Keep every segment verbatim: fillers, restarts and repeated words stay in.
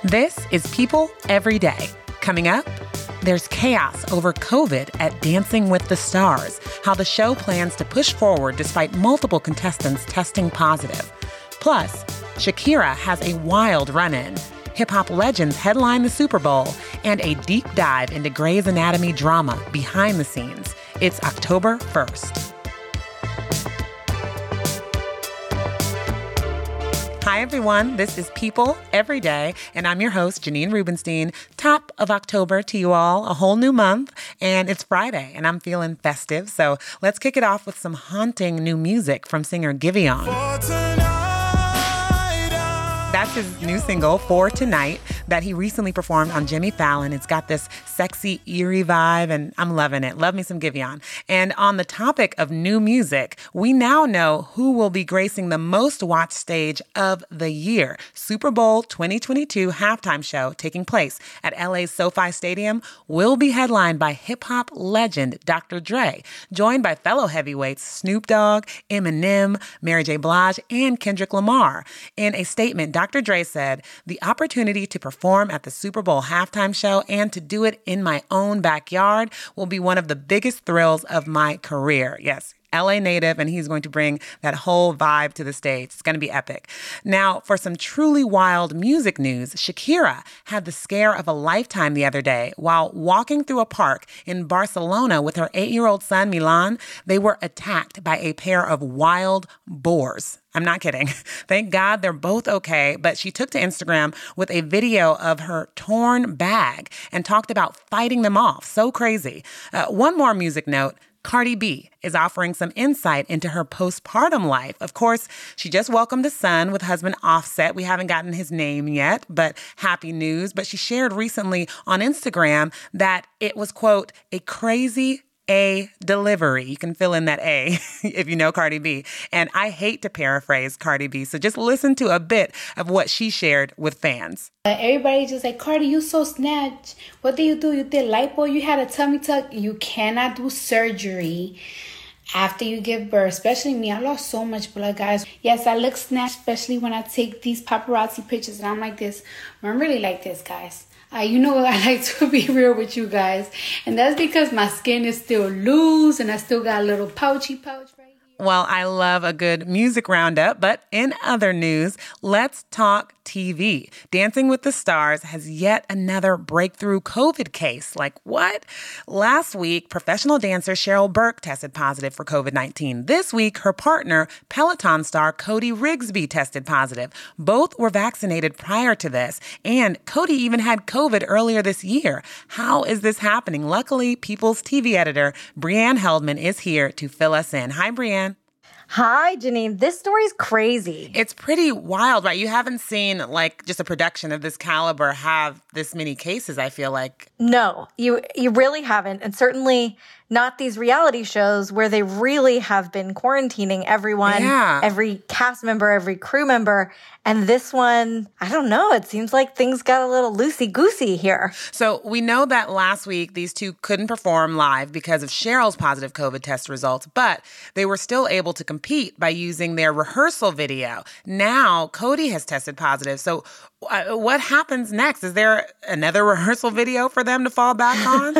This is People Every Day. Coming up, there's chaos over COVID at Dancing with the Stars, how the show plans to push forward despite multiple contestants testing positive. Plus, Shakira has a wild run-in. Hip-hop legends headline the Super Bowl, and a deep dive into Grey's Anatomy drama behind the scenes. It's October first. Hi, everyone. This is People Every Day, and I'm your host, Janine Rubenstein. Top of October to you all, a whole new month, and it's Friday, and I'm feeling festive. So let's kick it off with some haunting new music from singer Giveon. That's his new single, For Tonight, that he recently performed on Jimmy Fallon. It's got this sexy, eerie vibe, and I'm loving it. Love me some Giveon. And on the topic of new music, we now know who will be gracing the most watched stage of the year. Super Bowl twenty twenty-two halftime show taking place at L A's SoFi Stadium will be headlined by hip-hop legend Doctor Dre, joined by fellow heavyweights Snoop Dogg, Eminem, Mary J. Blige, and Kendrick Lamar. In a statement, Doctor Dre said, "The opportunity to perform at the Super Bowl halftime show and to do it in my own backyard will be one of the biggest thrills of my career." Yes, L A native, and he's going to bring that whole vibe to the stage. It's going to be epic. Now, for some truly wild music news, Shakira had the scare of a lifetime the other day. While walking through a park in Barcelona with her eight-year-old son, Milan, they were attacked by a pair of wild boars. I'm not kidding. Thank God they're both okay, but she took to Instagram with a video of her torn bag and talked about fighting them off. So crazy. Uh, one more music note. Cardi B is offering some insight into her postpartum life. Of course, she just welcomed a son with husband Offset. We haven't gotten his name yet, but happy news. But she shared recently on Instagram that it was, quote, a crazy A delivery. You can fill in that A if you know Cardi B. And I hate to paraphrase Cardi B, so just listen to a bit of what she shared with fans. Uh, everybody just like, Cardi, you so snatched. What did you do? You did lipo? You had a tummy tuck? You cannot do surgery after you give birth. Especially me. I lost so much blood, guys. Yes, I look snatched, especially when I take these paparazzi pictures and I'm like this. I'm really like this, guys. Uh, you know, I like to be real with you guys. And that's because my skin is still loose and I still got a little pouchy pouch right here. Well, I love a good music roundup, but in other news, let's talk T V. Dancing with the Stars has yet another breakthrough COVID case. Like what? Last week, professional dancer Cheryl Burke tested positive for COVID nineteen. This week, her partner, Peloton star Cody Rigsby, tested positive. Both were vaccinated prior to this, and Cody even had COVID earlier this year. How is this happening? Luckily, People's T V editor, Brianne Heldman, is here to fill us in. Hi, Brianne. Hi, Janine. This story's crazy. It's pretty wild, right? You haven't seen like just a production of this caliber have this many cases, I feel like. No, you you really haven't. And certainly not these reality shows where they really have been quarantining everyone, yeah. every cast member, every crew member. And this one, I don't know, it seems like things got a little loosey-goosey here. So we know that last week these two couldn't perform live because of Cheryl's positive COVID test results, but they were still able to compete by using their rehearsal video. Now Cody has tested positive. So uh, what happens next? Is there another rehearsal video for them to fall back on?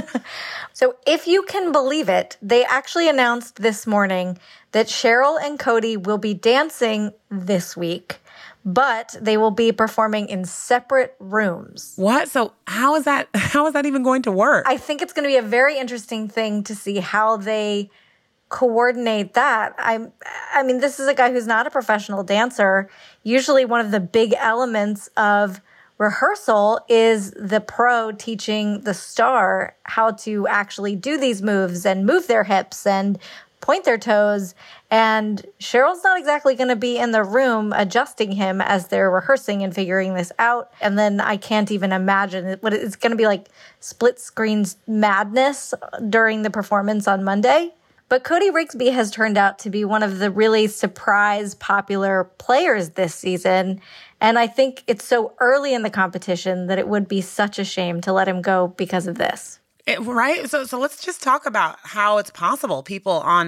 So if you can believe it, they actually announced this morning that Cheryl and Cody will be dancing this week, but they will be performing in separate rooms. What? So how is that, how is that even going to work? I think it's going to be a very interesting thing to see how they coordinate that. I I mean, this is a guy who's not a professional dancer. Usually one of the big elements of rehearsal is the pro teaching the star how to actually do these moves and move their hips and point their toes. And Cheryl's not exactly going to be in the room adjusting him as they're rehearsing and figuring this out. And then I can't even imagine what it's going to be like split screen madness during the performance on Monday. But Cody Rigsby has turned out to be one of the really surprise popular players this season. And I think it's so early in the competition that it would be such a shame to let him go because of this. It, right? So so let's just talk about how it's possible people on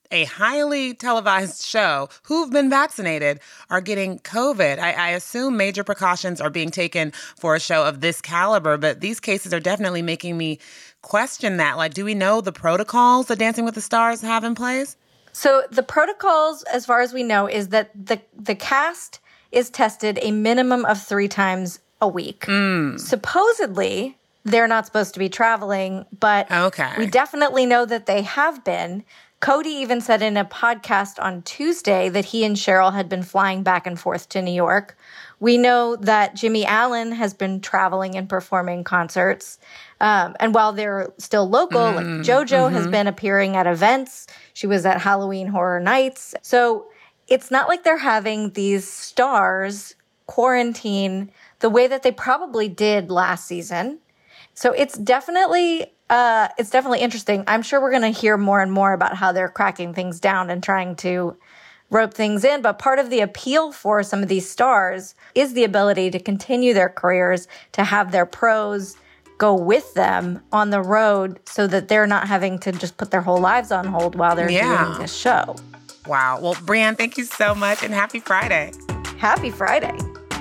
a highly televised show who've been vaccinated are getting COVID. I, I assume major precautions are being taken for a show of this caliber, but these cases are definitely making me question that. Like, do we know the protocols that Dancing with the Stars have in place? So the protocols, as far as we know, is that the the cast is tested a minimum of three times a week. Mm. Supposedly, they're not supposed to be traveling, but okay. we definitely know that they have been. Cody even said in a podcast on Tuesday that he and Cheryl had been flying back and forth to New York. We know that Jimmy Allen has been traveling and performing concerts. Um, and while they're still local, mm, like JoJo mm-hmm. has been appearing at events. She was at Halloween Horror Nights. So it's not like they're having these stars quarantine the way that they probably did last season. So it's definitely uh, it's definitely interesting. I'm sure we're going to hear more and more about how they're cracking things down and trying to rope things in. But part of the appeal for some of these stars is the ability to continue their careers, to have their pros go with them on the road so that they're not having to just put their whole lives on hold while they're yeah. doing this show. Wow. Well, Brianne, thank you so much and happy Friday. Happy Friday.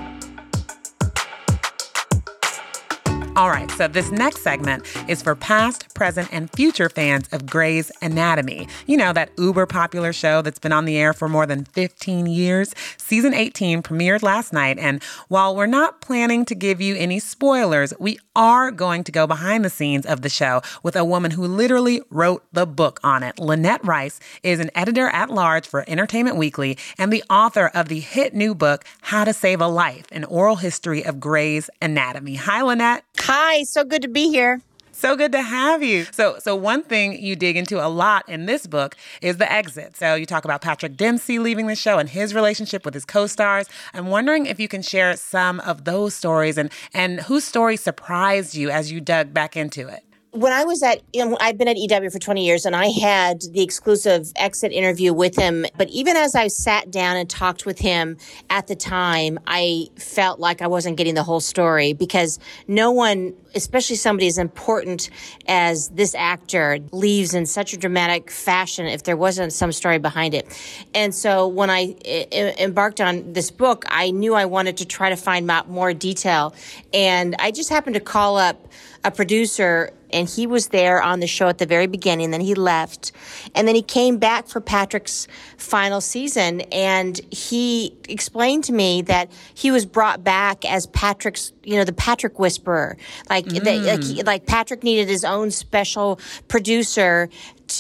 All right, so this next segment is for past, present, and future fans of Grey's Anatomy. You know, that uber popular show that's been on the air for more than fifteen years. Season eighteen premiered last night, and while we're not planning to give you any spoilers, we are going to go behind the scenes of the show with a woman who literally wrote the book on it. Lynette Rice is an editor-at-large for Entertainment Weekly and the author of the hit new book, How to Save a Life, an oral history of Grey's Anatomy. Hi, Lynette. Hi, so good to be here. So good to have you. So so one thing you dig into a lot in this book is the exit. So you talk about Patrick Dempsey leaving the show and his relationship with his co-stars. I'm wondering if you can share some of those stories and, and whose story surprised you as you dug back into it. When I was at, you know, I've been at E W for twenty years and I had the exclusive exit interview with him. But even as I sat down and talked with him at the time, I felt like I wasn't getting the whole story because no one, especially somebody as important as this actor, leaves in such a dramatic fashion if there wasn't some story behind it. And so when I I- embarked on this book, I knew I wanted to try to find out more detail. And I just happened to call up a producer, and he was there on the show at the very beginning. Then he left, and then he came back for Patrick's final season, and he explained to me that he was brought back as Patrick's, you know, the Patrick Whisperer. Like, mm. that, like, he, like Patrick needed his own special producer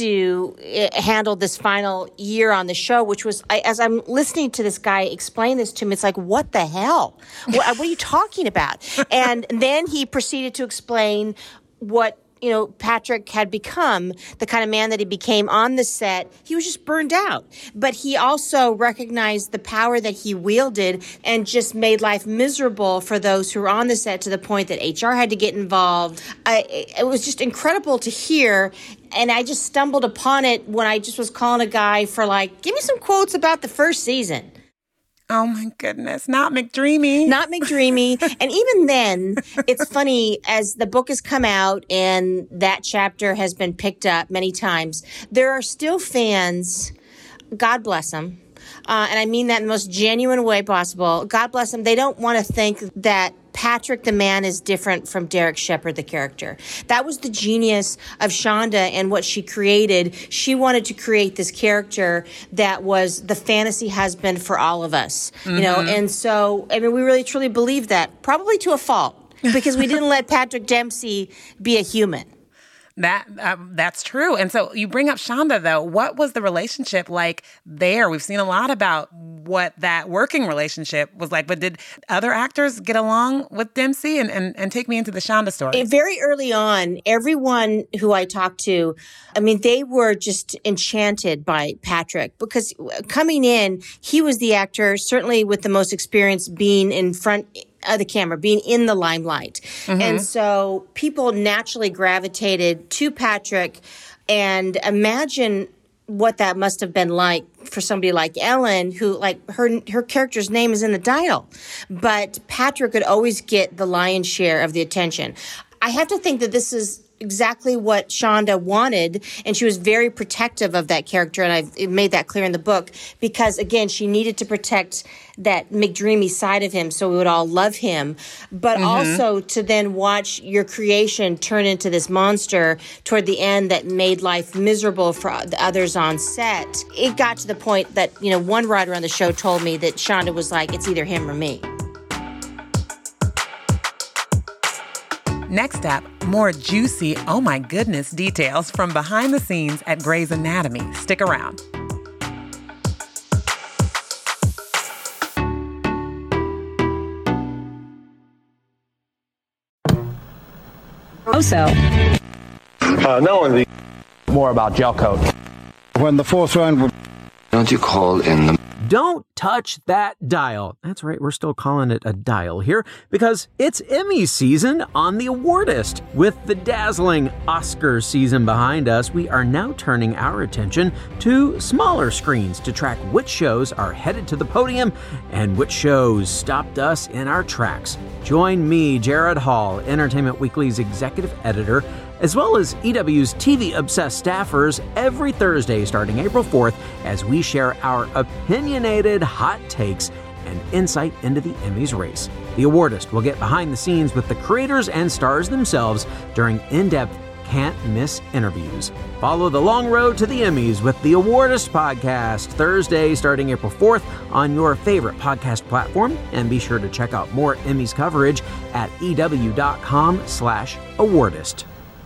to uh, handle this final year on the show, which was, I, as I'm listening to this guy explain this to me, it's like, what the hell? What, what are you talking about? And then he proceeded to explain what, you know, Patrick had become, the kind of man that he became on the set. He was just burned out. But he also recognized the power that he wielded and just made life miserable for those who were on the set to the point that H R had to get involved. I, it was just incredible to hear. And I just stumbled upon it when I just was calling a guy for like, give me some quotes about the first season. Oh, my goodness. Not McDreamy. Not McDreamy. And even then, it's funny, as the book has come out and that chapter has been picked up many times, there are still fans, God bless them, uh, and I mean that in the most genuine way possible. God bless them. They don't want to think that Patrick the man is different from Derek Shepherd the character. That was the genius of Shonda and what she created. She wanted to create this character that was the fantasy husband for all of us, mm-hmm. you know. And so, I mean, we really truly believe that, probably to a fault, because we didn't let Patrick Dempsey be a human. That um, that's true. And so you bring up Shonda, though. What was the relationship like there? We've seen a lot about what that working relationship was like, but did other actors get along with Dempsey? And, and, and take me into the Shonda story. Very early on, everyone who I talked to, I mean, they were just enchanted by Patrick because coming in, he was the actor, certainly with the most experience being in front of the camera, being in the limelight. Mm-hmm. And so people naturally gravitated to Patrick. And imagine what that must have been like for somebody like Ellen, who, like, her her character's name is in the title. But Patrick could always get the lion's share of the attention. I have to think that this is exactly what Shonda wanted, and she was very protective of that character, and I've made that clear in the book, because, again, she needed to protect that McDreamy side of him so we would all love him, but mm-hmm. also to then watch your creation turn into this monster toward the end that made life miserable for the others on set. It got to the point that, you know, one writer on the show told me that Shonda was like, it's either him or me. Next up, more juicy, oh my goodness, details from behind the scenes at Grey's Anatomy. Stick around. Also, uh, no one. More about gel coat. When the fourth round. Don't you call in the. Don't touch that dial. That's right, we're still calling it a dial here because it's Emmy season on The Awardist. With the dazzling Oscar season behind us, we are now turning our attention to smaller screens to track which shows are headed to the podium and which shows stopped us in our tracks. Join me, Jared Hall, Entertainment Weekly's executive editor, as well as E W's T V-obsessed staffers every Thursday starting April fourth as we share our opinionated hot takes and insight into the Emmys race. The Awardist will get behind the scenes with the creators and stars themselves during in-depth, can't-miss interviews. Follow the long road to the Emmys with the Awardist podcast Thursday starting April fourth on your favorite podcast platform, and be sure to check out more Emmys coverage at ew.com slash awardist.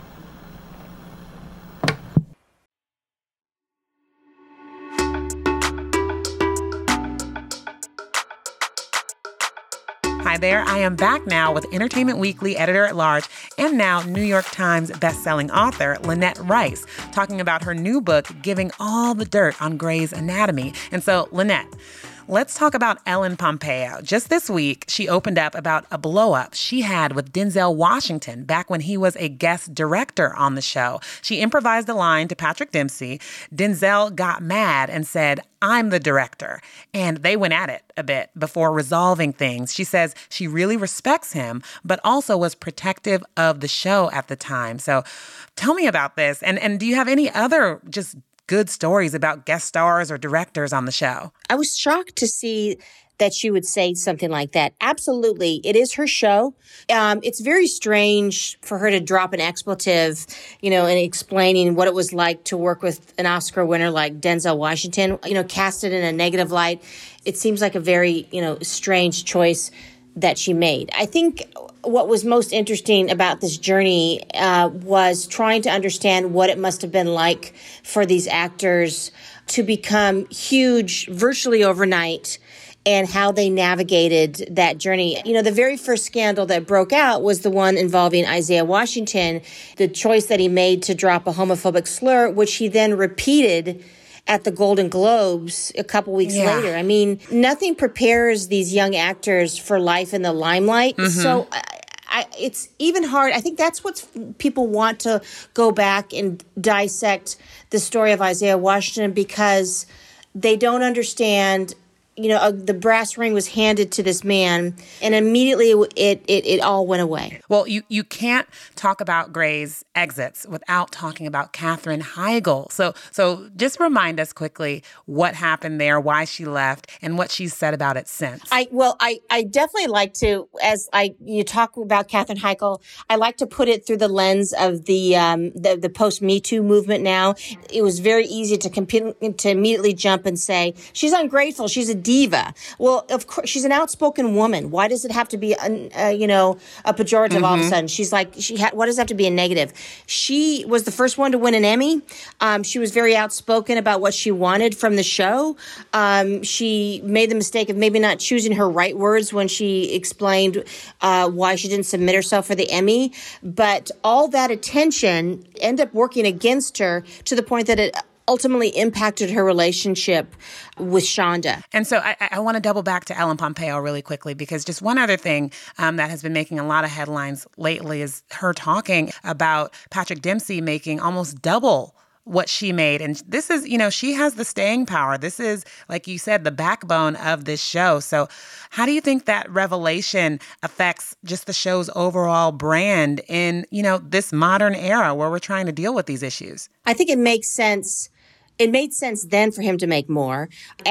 Hi there, I am back now with Entertainment Weekly editor-at-large and now New York Times bestselling author Lynette Rice, talking about her new book, Giving All the Dirt on Grey's Anatomy. And so, Lynette, let's talk about Ellen Pompeo. Just this week, she opened up about a blow-up she had with Denzel Washington back when he was a guest director on the show. She improvised a line to Patrick Dempsey. Denzel got mad and said, I'm the director. And they went at it a bit before resolving things. She says she really respects him, but also was protective of the show at the time. So tell me about this. And, and do you have any other just good stories about guest stars or directors on the show? I was shocked to see that she would say something like that. Absolutely. It is her show. Um, it's very strange for her to drop an expletive, you know, in explaining what it was like to work with an Oscar winner like Denzel Washington, you know, cast it in a negative light. It seems like a very, you know, strange choice that she made. I think what was most interesting about this journey uh, was trying to understand what it must have been like for these actors to become huge virtually overnight and how they navigated that journey. You know, the very first scandal that broke out was the one involving Isaiah Washington, the choice that he made to drop a homophobic slur, which he then repeated at the Golden Globes a couple weeks yeah. later. I mean, nothing prepares these young actors for life in the limelight. Mm-hmm. So I, I, it's even hard. I think that's what people want to go back and dissect the story of Isaiah Washington, because they don't understand. You know, uh, the brass ring was handed to this man, and immediately it, it it all went away. Well, you, you can't talk about Grey's exits without talking about Katherine Heigl. So so just remind us quickly what happened there, why she left, and what she's said about it since. I well, I, I definitely like to, as I you talk about Katherine Heigl, I like to put it through the lens of the um the, the post Me Too movement. Now, it was very easy to compete, to immediately jump and say she's ungrateful, she's a diva. Well, of course, she's an outspoken woman. Why does it have to be, a, uh, you know, a pejorative mm-hmm. all of a sudden? She's like, she ha- why does it have to be a negative? She was the first one to win an Emmy. Um, she was very outspoken about what she wanted from the show. Um, she made the mistake of maybe not choosing her right words when she explained uh, why she didn't submit herself for the Emmy. But all that attention ended up working against her to the point that it ultimately impacted her relationship with Shonda. And so I, I want to double back to Ellen Pompeo really quickly, because just one other thing um, that has been making a lot of headlines lately is her talking about Patrick Dempsey making almost double what she made. And this is, you know, she has the staying power. This is, like you said, the backbone of this show. So how do you think that revelation affects just the show's overall brand in, you know, this modern era where we're trying to deal with these issues? I think it makes sense. It made sense then for him to make more.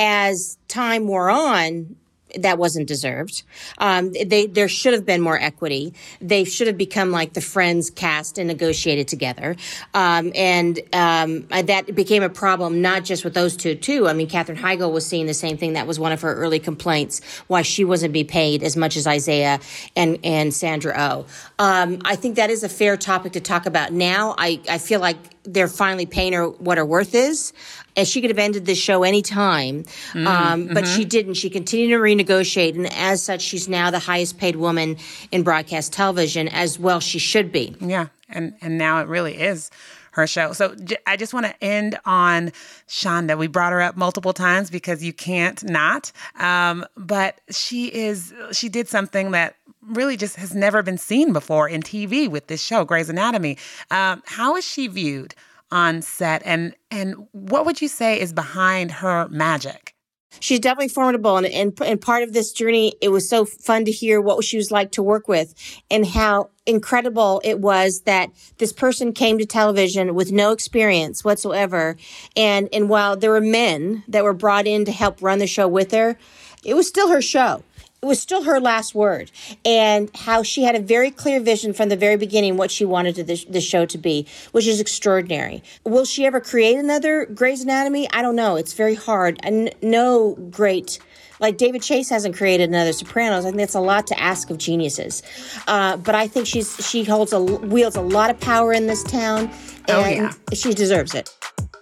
As time wore on, that wasn't deserved. Um, they, there should have been more equity. They should have become like the Friends cast and negotiated together. Um, and um, that became a problem, not just with those two, too. I mean, Katherine Heigl was seeing the same thing. That was one of her early complaints, why she wasn't being paid as much as Isaiah and, and Sandra Oh. Um, I think that is a fair topic to talk about now. I, I feel like they're finally paying her what her worth is. And she could have ended this show any time, mm, um, but mm-hmm. she didn't. She continued to renegotiate, and as such, she's now the highest paid woman in broadcast television, as well she should be. Yeah, and, and now it really is her show. So j- I just want to end on Shonda. We brought her up multiple times because you can't not. Um, but she is, she did something that really just has never been seen before in T V with this show, Grey's Anatomy. Um, how is she viewed on set, and and what would you say is behind her magic? She's definitely formidable, and, and and part of this journey, it was so fun to hear what she was like to work with and how incredible it was that this person came to television with no experience whatsoever. And, and while there were men that were brought in to help run the show with her, it was still her show. It was still her last word, and how she had a very clear vision from the very beginning what she wanted to the, the show to be, which is extraordinary. Will she ever create another Grey's Anatomy? I don't know. It's very hard. And no great, like David Chase hasn't created another Sopranos. I think that's a lot to ask of geniuses. Uh, but I think she's she holds a wields a lot of power in this town, and oh, yeah. she deserves it.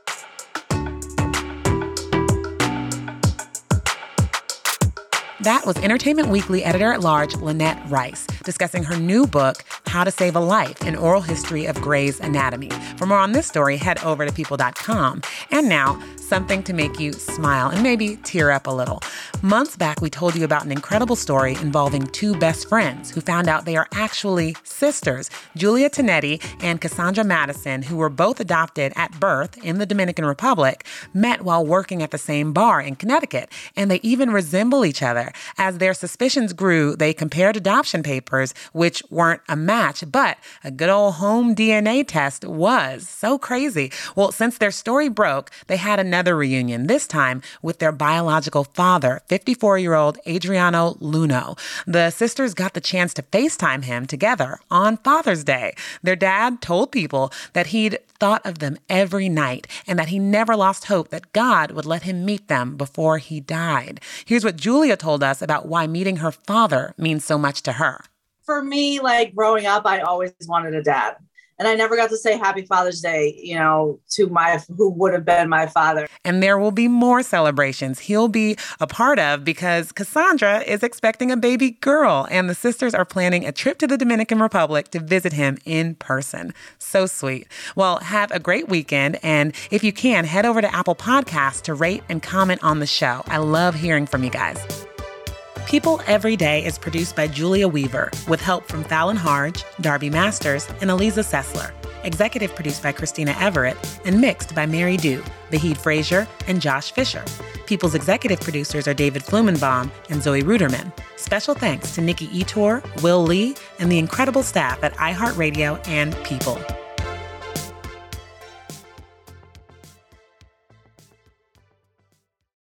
That was Entertainment Weekly editor-at-large Lynette Rice discussing her new book, How to Save a Life, An Oral History of Grey's Anatomy. For more on this story, head over to people dot com. And now, something to make you smile and maybe tear up a little. Months back, we told you about an incredible story involving two best friends who found out they are actually sisters, Julia Tonetti and Cassandra Madison, who were both adopted at birth in the Dominican Republic, met while working at the same bar in Connecticut, and they even resemble each other. As their suspicions grew, they compared adoption papers, which weren't a match, but a good old home D N A test was. So crazy. Well, since their story broke, they had another reunion, this time with their biological father, fifty-four-year-old Adriano Luno. The sisters got the chance to FaceTime him together on Father's Day. Their dad told People that he'd thought of them every night and that he never lost hope that God would let him meet them before he died. Here's what Julia told us about why meeting her father means so much to her. For me, like growing up, I always wanted a dad. And I never got to say Happy Father's Day, you know, to my, who would have been my father. And there will be more celebrations he'll be a part of because Cassandra is expecting a baby girl and the sisters are planning a trip to the Dominican Republic to visit him in person. So sweet. Well, have a great weekend. And if you can, head over to Apple Podcasts to rate and comment on the show. I love hearing from you guys. People Every Day is produced by Julia Weaver with help from Fallon Harge, Darby Masters, and Eliza Sessler. Executive produced by Christina Everett and mixed by Mary Dew, Vahid Frazier, and Josh Fisher. People's executive producers are David Flumenbaum and Zoe Ruderman. Special thanks to Nikki Etor, Will Lee, and the incredible staff at iHeartRadio and People.